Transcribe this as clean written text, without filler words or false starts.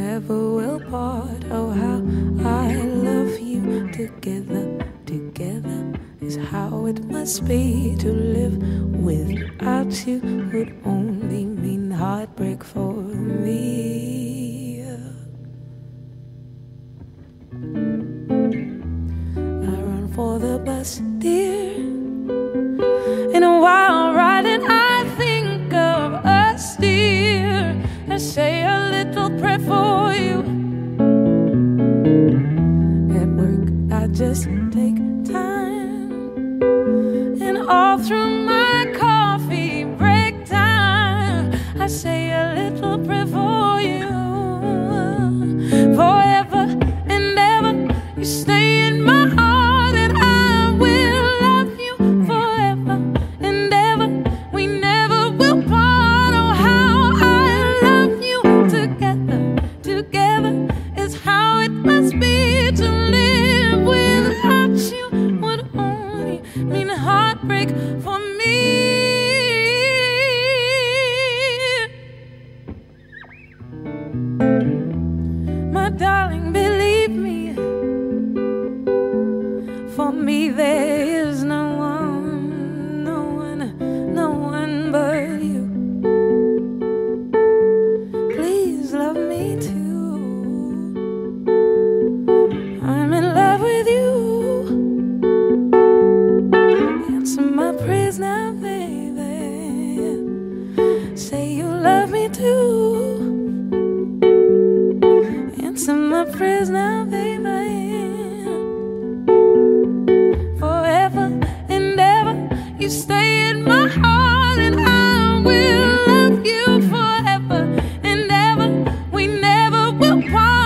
never will part. Oh, how I love you. Together, together is how it must be. To live without you would only mean heartbreak for me. I run for the bus, dear. And while riding I think of us, dear. I say a little prayer for you. At work I just take time, and all through my coffee break time I say a little prayer for you. Forever and ever you stay in my heart, and I will love you forever and ever. We never will part. Oh, how I love you. Together, together is how it must be. To live without you would only mean heartbreak for me. My darling, believe me, for me there is no one, no one, no one but you. Please love me too. I'm in love with you. Answer my prayers now, baby. Say you love me too. Answer my prayers now, baby. Forever and ever you stay in my heart, and I will love you forever and ever. We never will part.